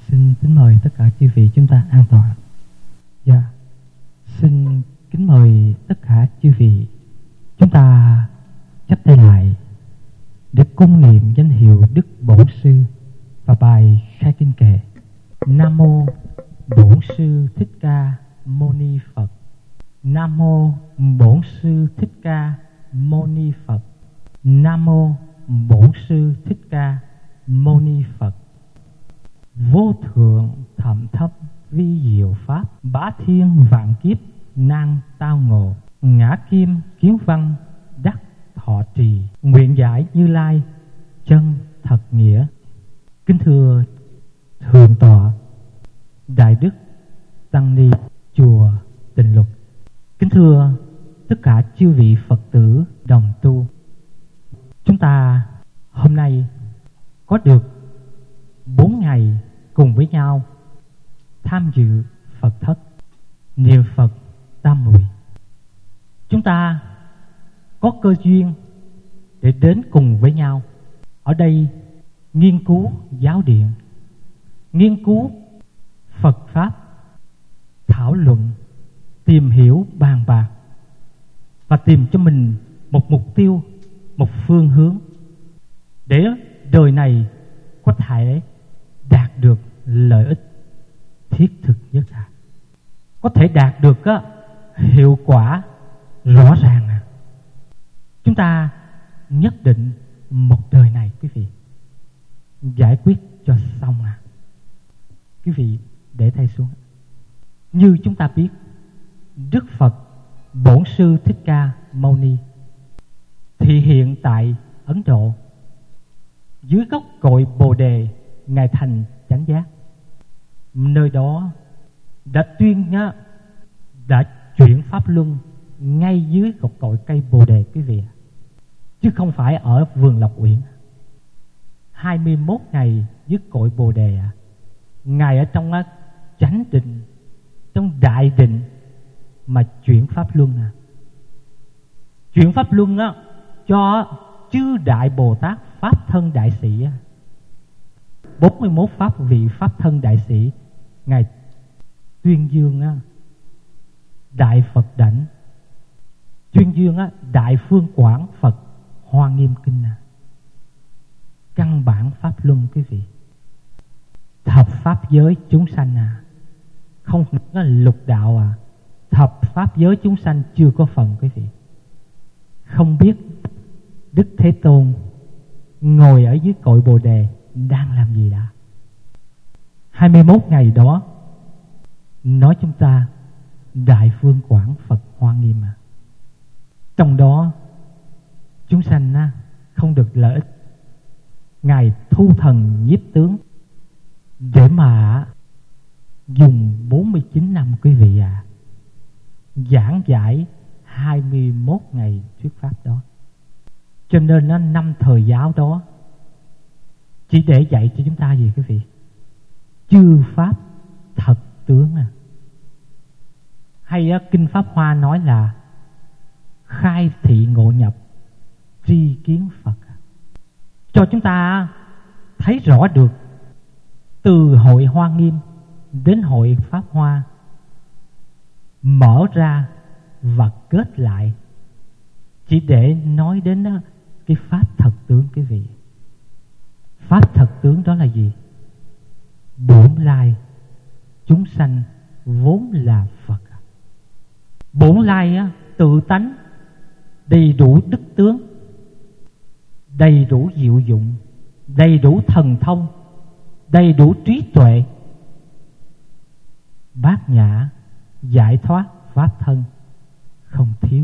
Xin kính mời tất cả chư vị chúng ta an tọa. Dạ, xin kính mời tất cả chư vị chúng ta chắp tay lại để cung niệm danh hiệu Đức Bổn Sư và bài khai kinh kệ. Nam mô Bổn Sư Thích Ca Mâu Ni Phật. Nam mô Bổn Sư Thích Ca Mâu Ni Phật. Nam mô Bổn Sư Thích Ca Mâu Ni Phật. Vô thượng thậm thấp vi diệu pháp, bá thiên vạn kiếp nan tao ngộ. Ngã kim kiến văn đắc thọ trì, nguyện giải Như Lai chân thật nghĩa. Kính thưa thượng tọa Đại Đức Tăng Ni chùa Tịnh Lục, kính thưa tất cả chư vị Phật tử đồng tu, chúng ta hôm nay có được 4 ngày cùng với nhau tham dự Phật thất niệm Phật Tam Muội. Chúng ta có cơ duyên để đến cùng với nhau ở đây nghiên cứu giáo điện, nghiên cứu Phật Pháp, thảo luận, tìm hiểu, bàn bạc và tìm cho mình một mục tiêu, một phương hướng để đời này có thể đạt được lợi ích thiết thực nhất, có thể đạt được hiệu quả rõ ràng. Chúng ta nhất định một đời này quý vị giải quyết cho xong. Quý vị để tay xuống. Như chúng ta biết, Đức Phật Bổn Sư Thích Ca Mâu Ni thị hiện tại Ấn Độ. Dưới gốc cội Bồ Đề, Ngài thành chánh giác. Nơi đó đã chuyển pháp luân ngay dưới gốc cội cây Bồ Đề quý vị, chứ không phải ở vườn Lộc Uyển. 21 ngày dưới cội Bồ Đề, Ngài ở trong chánh định, trong đại định mà chuyển pháp luân. Chuyển pháp luân cho chư đại Bồ Tát Pháp thân đại sĩ. 41 pháp vị Pháp thân đại sĩ Ngài tuyên dương Đại Phật Đảnh, tuyên dương Đại Phương Quảng Phật Hoa Nghiêm Kinh. Căn bản pháp luân quý vị, thập pháp giới chúng sanh không có lục đạo thập pháp giới chúng sanh chưa có phần quý vị. Không biết Đức Thế Tôn ngồi ở dưới cội Bồ Đề đang làm gì đã. 21 ngày đó nói chúng ta Đại Phương Quảng Phật Hoa Nghiêm. Trong đó chúng sanh không được lợi ích. Ngài thu thần nhiếp tướng để mà dùng 49 năm quý vị giảng giải 21 ngày thuyết pháp đó. Cho nên 5 thời giáo đó chỉ để dạy cho chúng ta gì quý vị? Chư pháp thật tướng. Hay Kinh Pháp Hoa nói là khai thị ngộ nhập, tri kiến Phật. Cho chúng ta thấy rõ được từ hội Hoa Nghiêm đến hội Pháp Hoa, mở ra và kết lại chỉ để nói đến cái pháp thật tướng quý vị. Pháp thật tướng đó là gì? Bổn lai chúng sanh vốn là Phật. Bổn lai tự tánh đầy đủ đức tướng, đầy đủ diệu dụng, đầy đủ thần thông, đầy đủ trí tuệ, bát nhã giải thoát pháp thân không thiếu.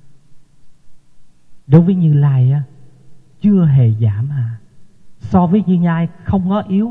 Đối với Như Lai chưa hề giảm. So với Như Lai không có yếu.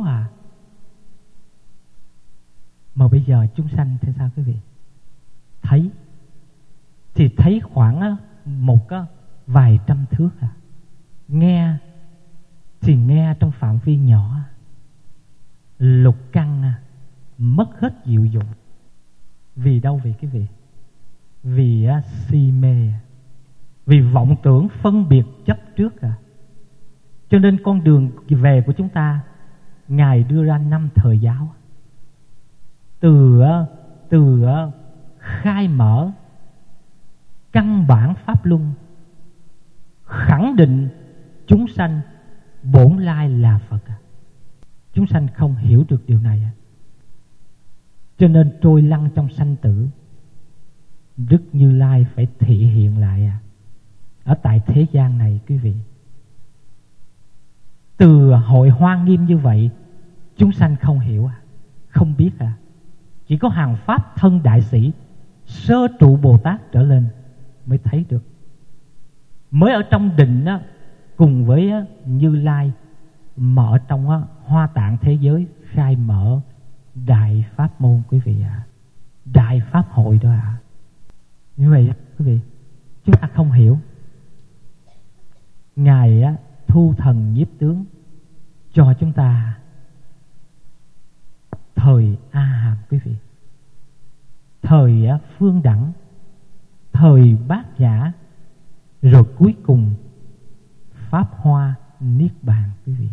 Mà bây giờ chúng sanh thế sao quý vị? Thấy thì thấy khoảng một vài trăm thước. Nghe thì nghe trong phạm vi nhỏ. Lục căn mất hết diệu dụng. Vì đâu vậy quý vị? Vì si mê, vì vọng tưởng phân biệt chấp trước. Cho nên con đường về của chúng ta, Ngài đưa ra 5 thời giáo. từ khai mở căn bản pháp luân, khẳng định chúng sanh bổn lai là Phật. Chúng sanh không hiểu được điều này, cho nên trôi lăn trong sanh tử. Đức Như Lai phải thị hiện lại ở tại thế gian này quý vị. Từ hội Hoa Nghiêm như vậy, chúng sanh không hiểu, không biết. Chỉ có hàng pháp thân đại sĩ, sơ trụ Bồ Tát trở lên mới thấy được. Mới ở trong định cùng với Như Lai mở trong Hoa Tạng thế giới khai mở đại pháp môn quý vị đại pháp hội đó Như vậy quý vị, chúng ta không hiểu. Ngài thu thần nhiếp tướng cho chúng ta thời A Hàm quý vị, thời Phương Đẳng, thời Bát Nhã, rồi cuối cùng Pháp Hoa Niết Bàn quý vị.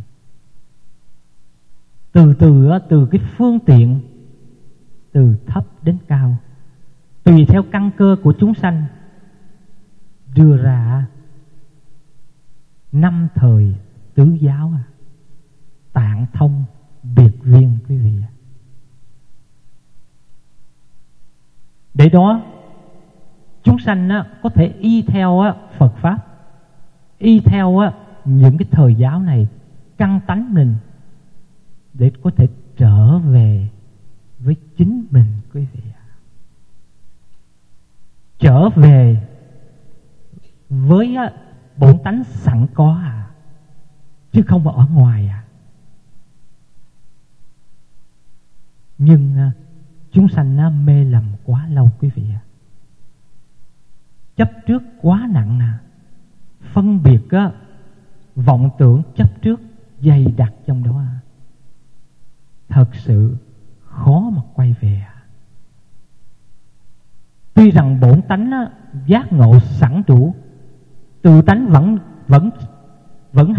Từ cái phương tiện, từ thấp đến cao, tùy theo căn cơ của chúng sanh, đưa ra 5 thời tứ giáo, tạng thông biệt viên quý vị. Để đó chúng sanh có thể y theo Phật Pháp, y theo những cái thời giáo này, căn tánh mình, để có thể trở về với chính mình quý vị. Trở về với bổn tánh sẵn có chứ không ở ngoài. Nhưng chúng sanh mê lầm quá lâu quý vị. Chấp trước quá nặng, phân biệt vọng tưởng chấp trước dày đặc trong đó, thật sự khó mà quay về. Tuy rằng bổn tánh giác ngộ sẵn đủ, tự tánh vẫn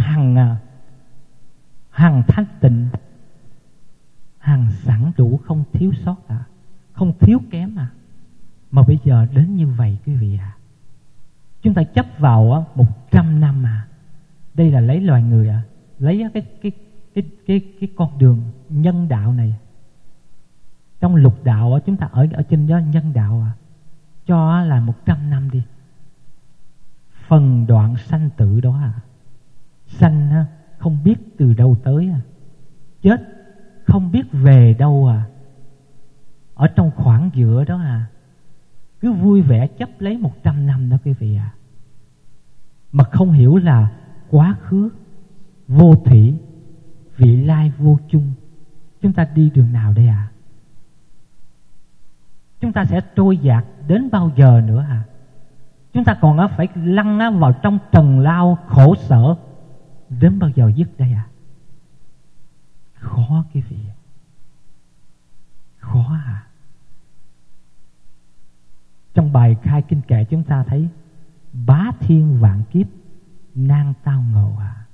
hằng thanh tịnh, hằng sẵn đủ, không thiếu sót, không thiếu kém, mà bây giờ đến như vậy quý vị. Chúng ta chấp vào 100 năm. Đây là lấy loài người, lấy cái con đường nhân đạo này. Trong lục đạo chúng ta ở trên đó nhân đạo, cho là 100 năm đi. Phần đoạn sanh tử đó, sanh không biết từ đâu tới, chết không biết về đâu. Ở trong khoảng giữa đó cứ vui vẻ chấp lấy 100 năm đó quý vị. Mà không hiểu là quá khứ vô thủy, vị lai vô chung. Chúng ta đi đường nào đây Chúng ta sẽ trôi dạt đến bao giờ nữa Chúng ta còn phải lăn vào trong trần lao khổ sở đến bao giờ dứt đây Khó quý vị, khó Trong bài khai kinh kệ chúng ta thấy bá thiên vạn kiếp nan tao ngộ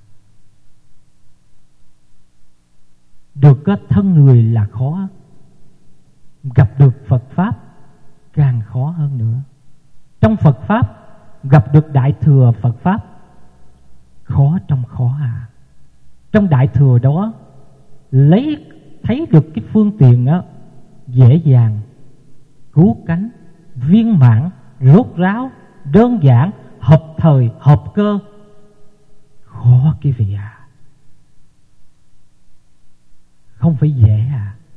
Được thân người là khó, gặp được Phật Pháp càng khó hơn nữa. Trong Phật Pháp gặp được Đại Thừa Phật Pháp, khó trong khó Trong Đại Thừa đó thấy được cái phương tiện dễ dàng, cứu cánh, viên mãn, rốt ráo, đơn giản, hợp thời, hợp cơ. Khó quý vị không phải dễ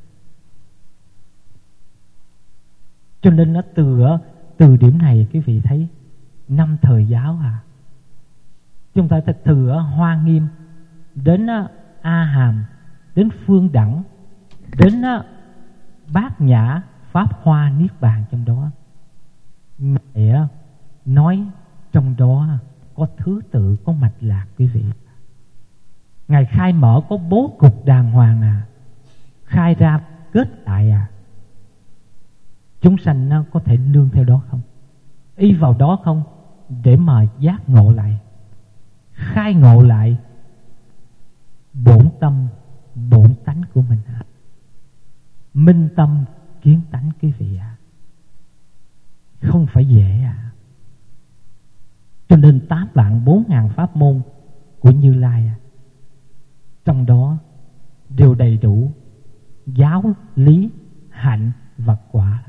Cho nên nó từ điểm này quý vị thấy 5 thời giáo Chúng ta từ Hoa Nghiêm đến A Hàm, đến Phương Đẳng, đến Bát Nhã, Pháp Hoa Niết Bàn. Trong đó Ngài nói trong đó có thứ tự, có mạch lạc quý vị. Ngài khai mở có bố cục đàng hoàng khai ra kết lại Chúng sanh có thể nương theo đó không? Y vào đó không? Để mà giác ngộ lại, khai ngộ lại bổn tâm, bổn tánh của mình. Minh tâm, kiến tánh quý vị ạ. Không phải dễ ạ. Cho nên 8.400.000 pháp môn của Như Lai trong đó đều đầy đủ giáo, lý, hạnh và quả.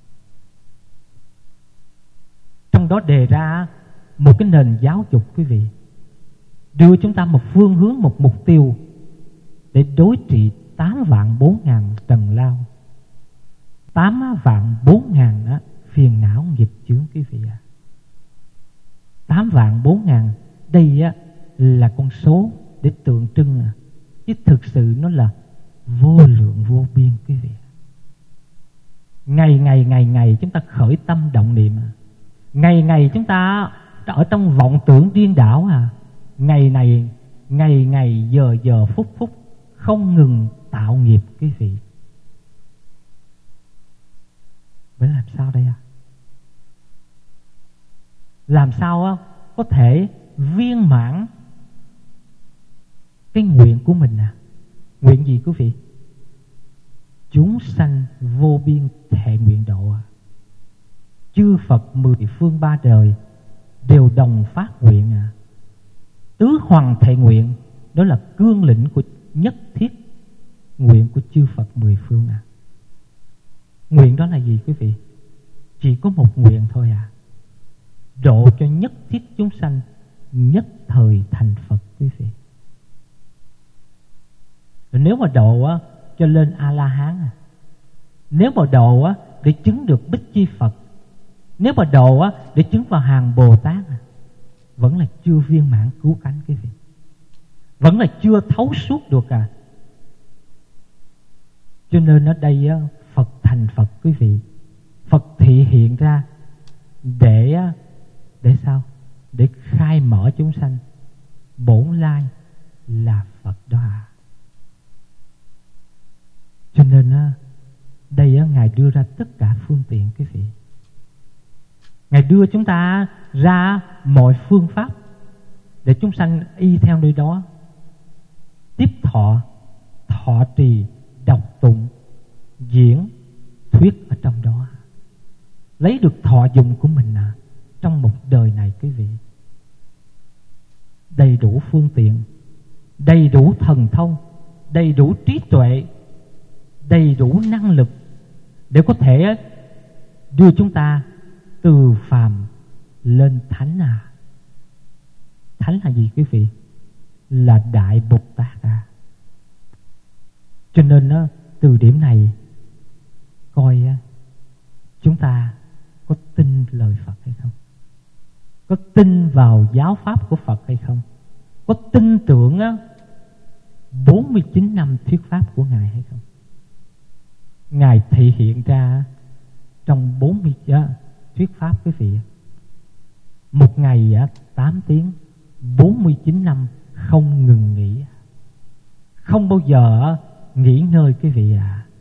Trong đó đề ra một cái nền giáo dục quý vị, đưa chúng ta một phương hướng, một mục tiêu để đối trị 8.400.000 trần lao, 8.400.000 phiền não nghiệp chướng quý vị ạ. 8.400.000 đây là con số để tượng trưng, chứ thực sự nó là vô lượng vô biên quý vị. Ngày chúng ta khởi tâm động niệm, ngày chúng ta ở trong vọng tưởng điên đảo, ngày giờ phút không ngừng tạo nghiệp quý vị. Vậy làm sao đây ạ? Làm sao có thể viên mãn cái nguyện của mình Nguyện gì quý vị? Chúng sanh vô biên thệ nguyện độ. Chư Phật 10 phương 3 đời đều đồng phát nguyện. Tứ hoàng thệ nguyện, đó là cương lĩnh của nhất thiết nguyện của chư Phật 10 phương. Nguyện đó là gì quý vị? Chỉ có một nguyện thôi độ cho nhất thiết chúng sanh nhất thời thành Phật quý vị. Nếu mà độ cho lên A-la-hán, nếu mà độ để chứng được Bích Chi Phật, nếu mà độ để chứng vào hàng Bồ Tát, vẫn là chưa viên mãn cứu cánh quý vị, vẫn là chưa thấu suốt được. Cho nên ở đây Phật thành Phật quý vị, Phật thị hiện ra để sao? Để khai mở chúng sanh. Bổn lai là Phật đó Cho nên đây Ngài đưa ra tất cả phương tiện quý vị. Ngài đưa chúng ta ra mọi phương pháp để chúng sanh y theo nơi đó tiếp thọ trì, đọc tụng, diễn, thuyết ở trong đó, lấy được thọ dụng của mình trong một đời này quý vị. Đầy đủ phương tiện, đầy đủ thần thông, đầy đủ trí tuệ, đầy đủ năng lực để có thể đưa chúng ta từ phàm lên thánh. Thánh là gì quý vị? Là Đại Bồ Tát. Cho nên từ điểm này coi chúng ta có tin lời Phật hay không? Có tin vào giáo pháp của Phật hay không? Có tin tưởng 49 năm thuyết pháp của Ngài hay không? Ngài thị hiện ra trong 40 thuyết pháp quý vị. Một ngày 8 tiếng, 49 năm không ngừng nghỉ, không bao giờ nghỉ ngơi quý vị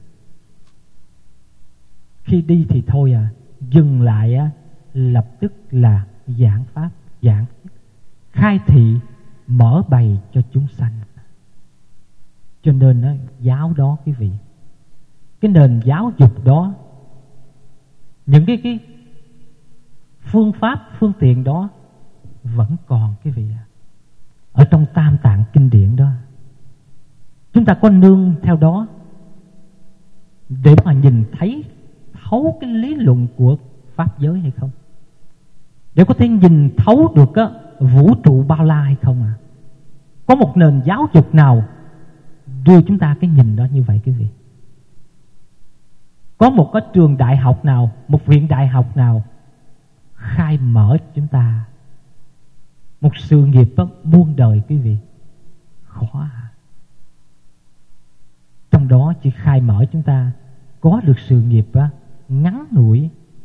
Khi đi thì thôi dừng lại lập tức là giảng pháp, giảng khai thị, mở bày cho chúng sanh. Cho nên giáo đó quý vị, cái nền giáo dục đó, những cái phương pháp, phương tiện đó vẫn còn quý vị ở trong Tam Tạng kinh điển đó. Chúng ta có nương theo đó để mà nhìn thấy thấu cái lý luận của pháp giới hay không? Để có thể nhìn thấu được vũ trụ bao la hay không Có một nền giáo dục nào đưa chúng ta cái nhìn đó như vậy quý vị? Có một cái trường đại học nào, một viện đại học nào khai mở chúng ta một sự nghiệp muôn đời quý vị? Khó Trong đó chỉ khai mở chúng ta có được sự nghiệp ngắn ngủi,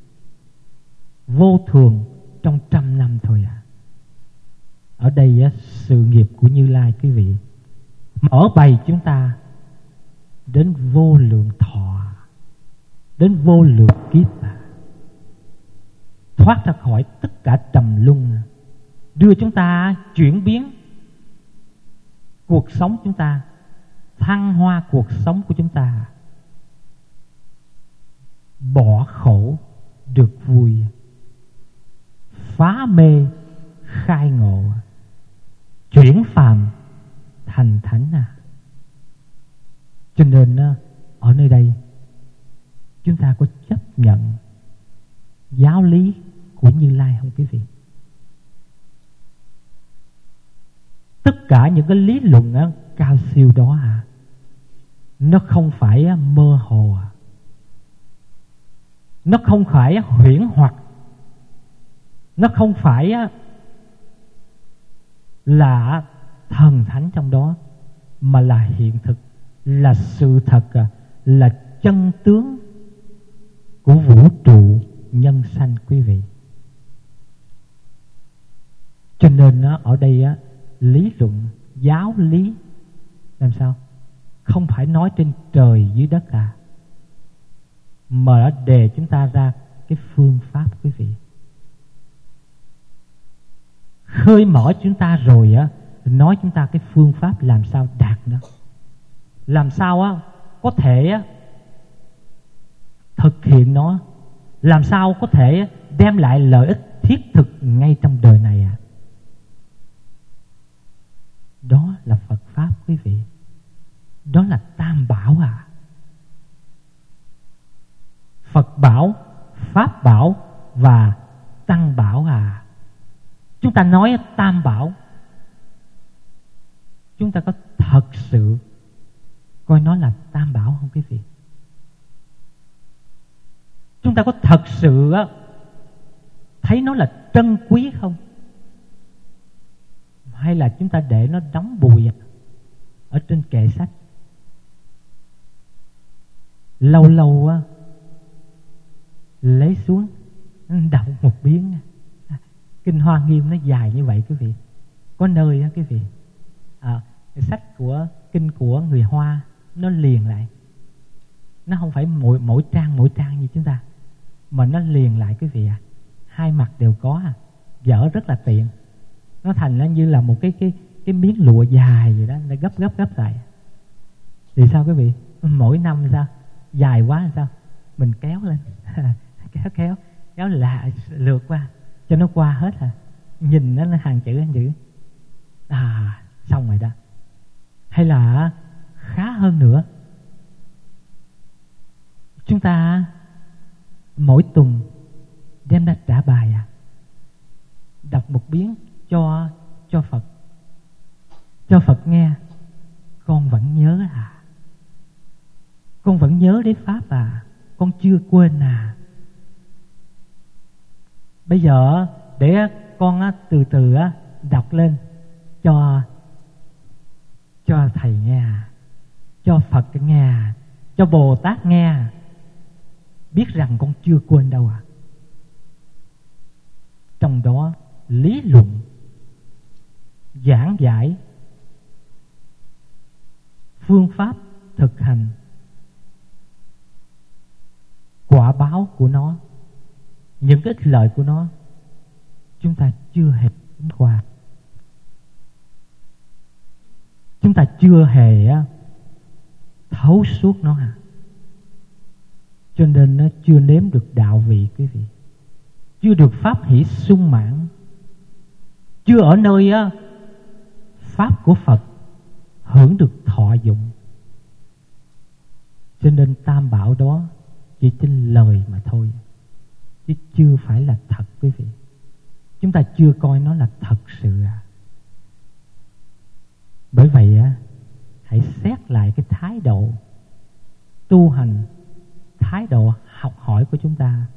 vô thường trong 100 năm thôi Ở đây sự nghiệp của Như Lai quý vị mở bày chúng ta đến vô lượng thọ, đến vô lượng kiếp thoát ra khỏi tất cả trầm luân, đưa chúng ta chuyển biến cuộc sống chúng ta, thăng hoa cuộc sống của chúng ta, bỏ khổ được vui, phá mê khai ngộ, chuyển phàm thành thánh à. Cho nên ở nơi đây chúng ta có chấp nhận giáo lý của Như Lai không quý vị? Tất cả những cái lý luận cao siêu đó nó không phải mơ hồ, nó không phải huyễn hoặc, nó không phải là thần thánh trong đó, mà là hiện thực, là sự thật, là chân tướng của vũ trụ nhân sanh quý vị. Cho nên ở đây lý luận giáo lý làm sao không phải nói trên trời dưới đất mà đã đề chúng ta ra cái phương pháp quý vị. Khơi mở chúng ta rồi nói chúng ta cái phương pháp làm sao đạt nó, làm sao có thể thực hiện nó, làm sao có thể đem lại lợi ích thiết thực ngay trong đời này Đó là Phật pháp quý vị. Đó là Tam Bảo Phật bảo, Pháp bảo và Tăng bảo Chúng ta nói Tam Bảo, chúng ta có thật sự coi nó là Tam Bảo không quý vị? Chúng ta có thật sự thấy nó là trân quý không? Hay là chúng ta để nó đóng bùi ở trên kệ sách? Lâu lâu lấy xuống đọc một biến. Kinh Hoa Nghiêm nó dài như vậy quý vị. Có nơi quý vị cái sách của kinh của người Hoa nó liền lại, nó không phải mỗi trang như chúng ta, mà nó liền lại quý vị hai mặt đều có dở rất là tiện. Nó thành nó như là một cái miếng lụa dài vậy đó, nó gấp lại. Thì sao quý vị? Mỗi năm sao? Dài quá sao? Mình kéo lên kéo lại lượt qua cho nó qua hết nhìn nó hàng chữ xong rồi đó. Hay là khá hơn nữa, chúng ta mỗi tuần đem ra trả bài đọc một biến cho Phật, cho Phật nghe. Con vẫn nhớ con vẫn nhớ đến pháp con chưa quên Bây giờ để con từ từ đọc lên cho thầy nghe, cho Phật nghe, cho Bồ Tát nghe, biết rằng con chưa quên đâu Trong đó lý luận, giảng giải, phương pháp thực hành, quả báo của nó, những cái ích lợi của nó, chúng ta chưa hề qua. Chúng ta chưa hề thấu suốt nó Cho nên nó chưa nếm được đạo vị quý vị, chưa được pháp hỷ sung mãn, chưa ở nơi pháp của Phật hưởng được thọ dụng. Cho nên Tam Bảo đó chỉ trên lời mà thôi, chứ chưa phải là thật quý vị. Chúng ta chưa coi nó là thật sự Bởi vậy hãy xét lại cái thái độ tu hành, thái độ học hỏi của chúng ta,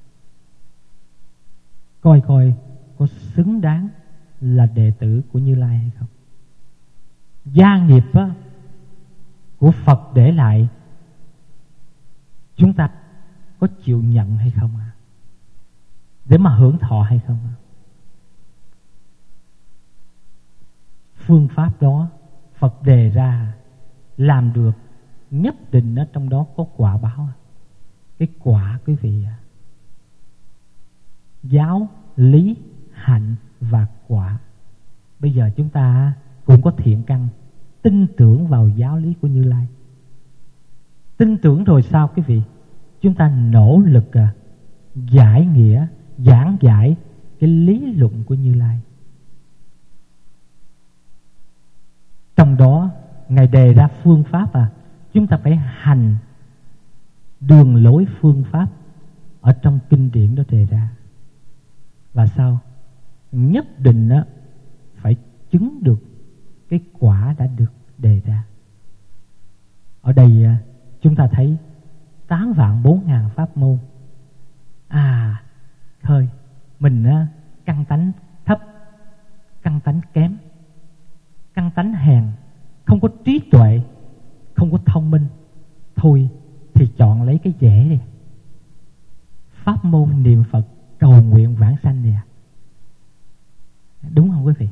coi có xứng đáng là đệ tử của Như Lai hay không. Gia nghiệp của Phật để lại, chúng ta có chịu nhận hay không để mà hưởng thọ hay không Phương pháp đó Phật đề ra làm được, nhất định ở trong đó có quả báo. Cái quả quý vị giáo, lý, hạnh và quả. Bây giờ chúng ta cũng có thiện căn tin tưởng vào giáo lý của Như Lai. Tin tưởng rồi sao quý vị? chúng ta nỗ lực giải nghĩa, giảng giải cái lý luận của Như Lai. Trong đó Ngài đề ra phương pháp chúng ta phải hành đường lối phương pháp ở trong kinh điển đó đề ra. Và sao? Nhất định phải chứng được cái quả đã được đề ra. Ở đây chúng ta thấy 8.400.000 pháp môn. Thôi mình căn tánh thấp, căn tánh kém, căn tánh hèn, không có trí tuệ, không có thông minh, thôi thì chọn lấy cái dễ đi. Pháp môn niệm Phật cầu nguyện vãng sanh nè. Đúng không quý vị?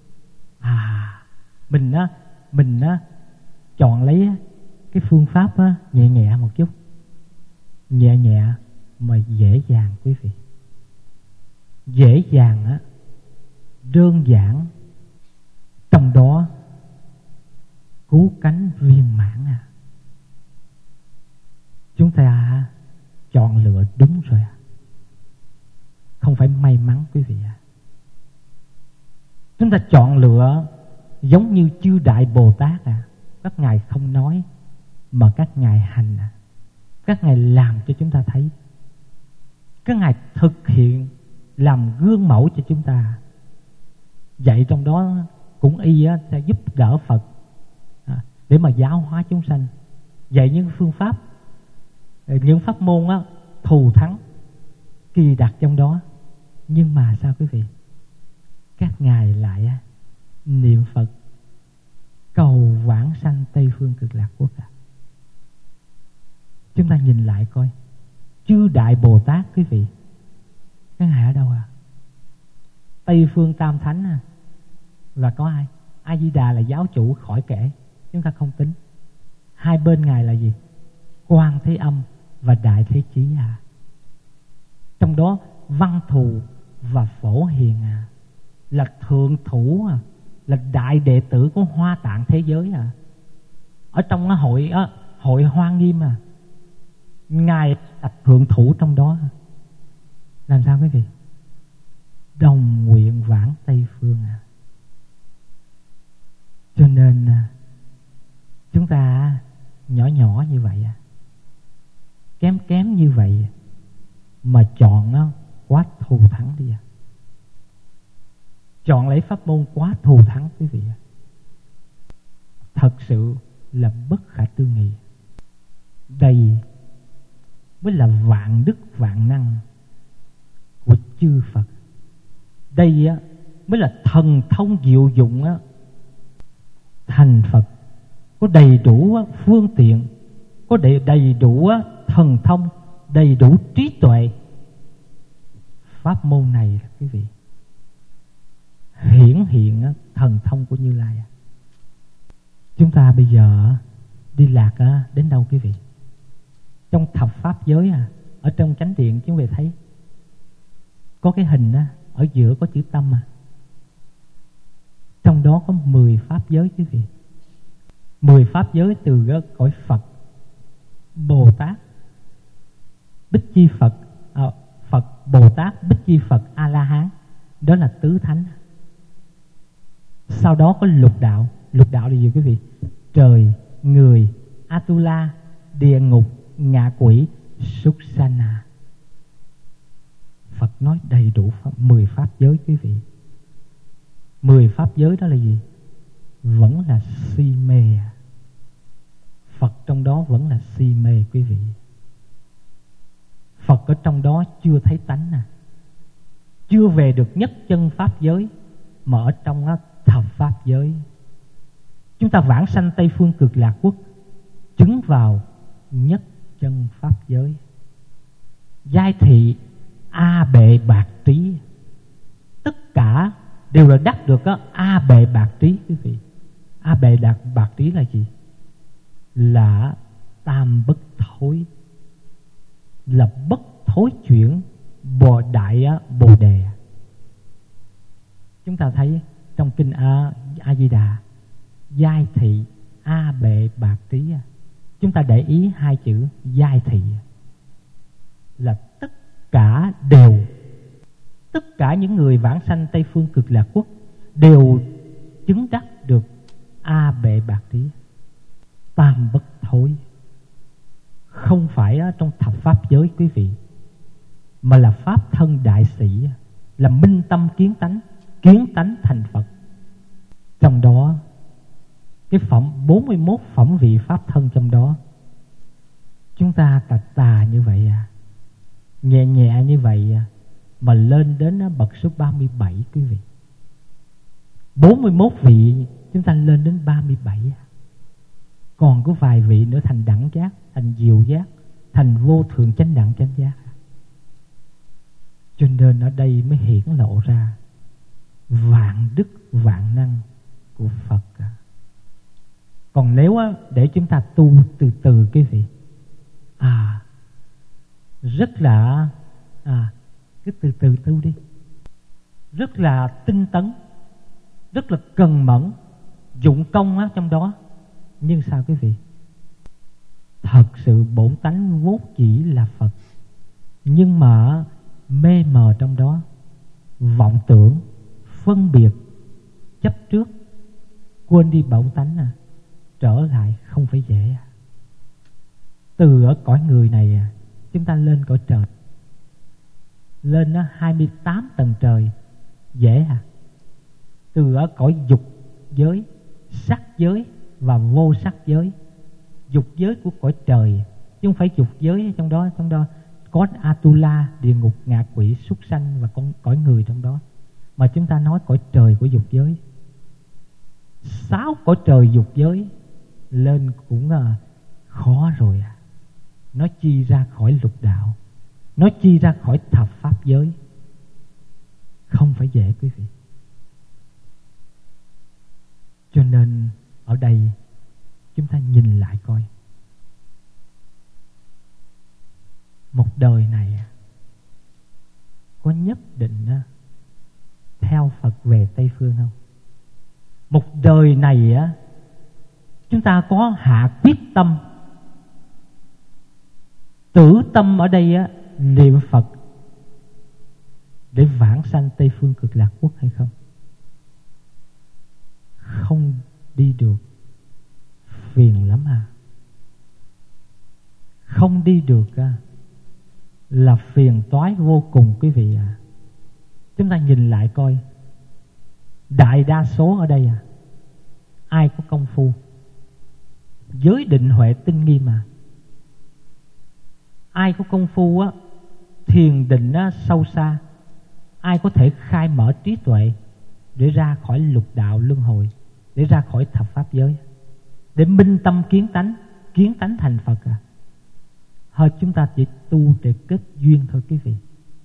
Mình chọn lấy cái phương pháp nhẹ nhẹ một chút, nhẹ nhẹ mà dễ dàng quý vị. Dễ dàng đơn giản, trong đó cứu cánh viên mãn. Chúng ta chọn lựa đúng rồi, không phải may mắn quý vị. Chúng ta chọn lựa giống như chư Đại Bồ Tát. Các ngài không nói mà các ngài hành. Các ngài làm cho chúng ta thấy. Các ngài thực hiện, làm gương mẫu cho chúng ta. Dạy trong đó cũng y sẽ giúp đỡ Phật để mà giáo hóa chúng sanh. Dạy những phương pháp, những pháp môn thù thắng, kỳ đặc trong đó. Nhưng mà sao quý vị? Các ngài lại niệm Phật cầu vãng sanh Tây Phương Cực Lạc Quốc. Chúng ta nhìn lại coi, chư Đại Bồ Tát quý vị, các ngài ở đâu Tây Phương Tam Thánh là có ai? A Di Đà là giáo chủ khỏi kể, chúng ta không tính. Hai bên ngài là gì? Quan Thế Âm và Đại Thế Chí. Trong đó Văn Thù và Phổ Hiền là thượng thủ, là đại đệ tử của Hoa Tạng thế giới. Ở trong hội Hoa Nghiêm ngài là thượng thủ trong đó. Làm sao quý vị? Đồng nguyện vãng Tây Phương. Cho nên chúng ta nhỏ nhỏ như vậy, kém kém như vậy mà chọn quá thù thắng đi. Chọn lấy pháp môn quá thù thắng quý vị. Thật sự là bất khả tư nghị. Đây mới là vạn đức vạn năng của chư Phật. Đây mới là thần thông diệu dụng thành Phật. Có đầy đủ phương tiện, có đầy đủ thần thông, đầy đủ trí tuệ. Pháp môn này quý vị hiển hiện thần thông của Như Lai. Chúng ta bây giờ đi lạc đến đâu quý vị? Trong thập pháp giới ở trong chánh điện chúng ta thấy có cái hình ở giữa có chữ tâm. Trong đó có 10 pháp giới quý vị. 10 pháp giới từ cõi Phật, Bồ Tát, Bích Chi Phật, Phật Bồ Tát, Bích Chi Phật, A La Hán, đó là tứ thánh. Sau đó có lục đạo. Lục đạo là gì quý vị? Trời, người, Atula, địa ngục, ngạ quỷ, súc sanh. Phật nói đầy đủ 10 pháp giới quý vị. 10 pháp giới đó là gì? Vẫn là si mê. Phật trong đó vẫn là si mê quý vị. Phật ở trong đó chưa thấy tánh, chưa về được nhất chân pháp giới, mà ở trong thập pháp giới. Chúng ta vãng sanh Tây Phương Cực Lạc Quốc, chứng vào nhất chân pháp giới. Giai thị A Bệ Bạc Trí, tất cả đều là đắc được A Bệ Bạc Trí quý vị. A Bệ Bạc Trí là gì? Là tam bất thối, là bất thối chuyển đại Bồ Đề. Chúng ta thấy trong kinh A Di Đà, giai thị A Bệ Bạc Trí. Chúng ta để ý hai chữ giai thị. là tất cả đều, tất cả những người vãng sanh Tây Phương Cực Lạc Quốc đều chứng đắc được A Bệ Bạc Trí, tam bất thối. Không phải trong thập pháp giới quý vị, mà là pháp thân đại sĩ, là minh tâm kiến tánh thành Phật. Trong đó cái 41 phẩm vị pháp thân trong đó, chúng ta tà như vậy nhẹ nhẹ như vậy mà lên đến bậc số 37 quý vị. 41 vị chúng ta lên đến 37. Còn có vài vị nữa thành đẳng giác, thành diệu giác, thành vô thượng chánh đẳng chánh giác. Cho nên ở đây mới hiển lộ ra vạn đức vạn năng của Phật. Còn nếu để chúng ta tu từ từ quý vị, rất là cứ từ từ tu đi, rất là tinh tấn, rất là cần mẫn, dụng công trong đó. Nhưng sao quý vị? Thật sự bổn tánh vốn chỉ là Phật, nhưng mà mê mờ trong đó, vọng tưởng, phân biệt, chấp trước, quên đi bổn tánh trở lại không phải dễ. Từ ở cõi người này chúng ta lên cõi trời, lên 28 tầng trời dễ. Từ ở cõi dục giới, sắc giới và vô sắc giới. Dục giới của cõi trời, chứ không phải dục giới trong đó có Atula, địa ngục, ngạ quỷ, súc sanh và con cõi người trong đó. Mà chúng ta nói cõi trời của dục giới. 6 cõi trời dục giới lên cũng khó rồi. Nó chi ra khỏi lục đạo, nó chi ra khỏi thập pháp giới, không phải dễ quý vị. Cho nên ở đây chúng ta nhìn lại coi, một đời này có nhất định theo Phật về Tây Phương không? Một đời này chúng ta có hạ quyết tâm, tử tâm ở đây niệm Phật để vãng sanh Tây Phương Cực Lạc Quốc hay không? Không đi được, phiền lắm không đi được là phiền toái vô cùng quý vị Chúng ta nhìn lại coi, đại đa số ở đây ai có công phu, giới định huệ tinh nghiêm ai có công phu thiền định sâu xa, ai có thể khai mở trí tuệ để ra khỏi lục đạo luân hồi, để ra khỏi thập pháp giới, để minh tâm kiến tánh thành Phật Hơi chúng ta chỉ tu để kết duyên thôi quý vị.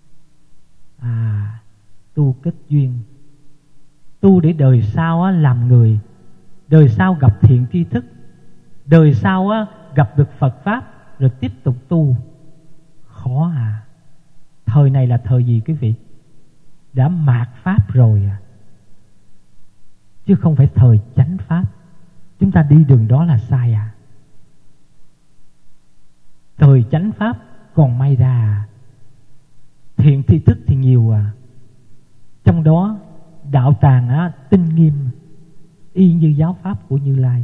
Tu kết duyên, tu để đời sau làm người, đời sau gặp thiện tri thức, đời sau gặp được Phật pháp, rồi tiếp tục tu. Khó Thời này là thời gì quý vị? Đã mạt pháp rồi chứ không phải thời chánh pháp. Chúng ta đi đường đó là sai Thời chánh pháp còn may ra thiện tri thức thì nhiều trong đó đạo tràng tinh nghiêm, y như giáo pháp của Như Lai.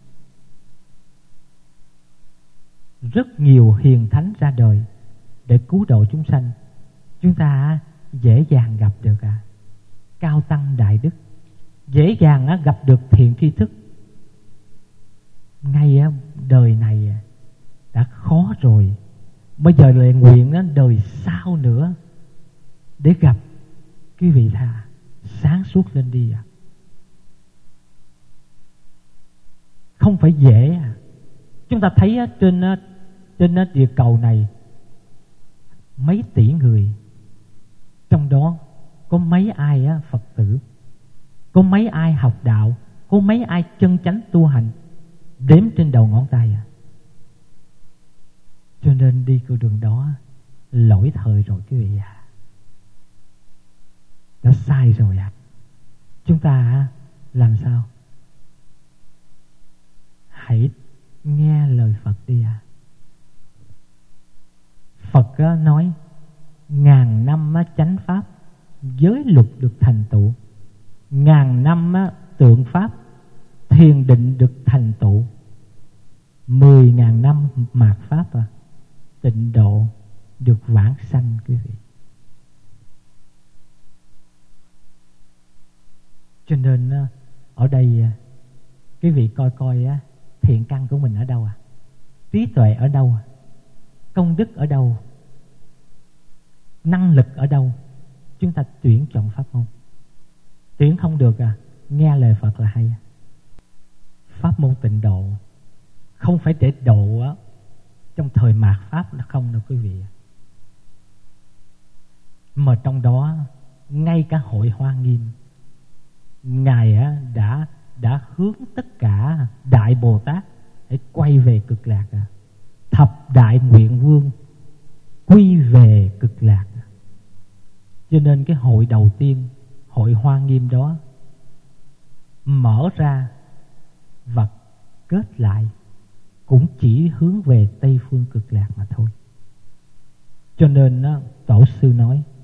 Rất nhiều hiền thánh ra đời để cứu độ chúng sanh. Chúng ta dễ dàng gặp được cao tăng đại đức, dễ dàng gặp được thiện tri thức. Ngay đời này đã khó rồi, bây giờ lại nguyện đời sau nữa để gặp. Quý vị thà sáng suốt lên đi không phải dễ Chúng ta thấy trên địa cầu này mấy tỷ người, trong đó có mấy ai Phật tử, có mấy ai học đạo, có mấy ai chân chánh tu hành, đếm trên đầu ngón tay Cho nên đi con đường đó lỗi thời rồi quý vị đã sai rồi Chúng ta làm sao? Hãy nghe lời Phật đi Phật nói ngàn năm chánh pháp, giới luật được thành tựu. Ngàn năm tượng pháp, thiền định được thành tựu. 10.000 năm mạt pháp tịnh độ được vãng sanh quý vị. Cho nên ở đây quý vị coi thiện căn của mình ở đâu trí tuệ ở đâu, công đức ở đâu, năng lực ở đâu, chúng ta tuyển chọn pháp môn. Tuyển không được nghe lời Phật là hay. Pháp môn tịnh độ không phải để độ trong thời mạt pháp là không đâu quý vị. Mà trong đó ngay cả hội Hoa Nghiêm, Ngài đã hướng tất cả Đại Bồ Tát để quay về cực lạc. Thập đại nguyện vương quy về cực lạc. Cho nên cái hội đầu tiên, hội Hoa Nghiêm đó, mở ra và kết lại cũng chỉ hướng về Tây phương cực lạc mà thôi. Cho nên Tổ sư nói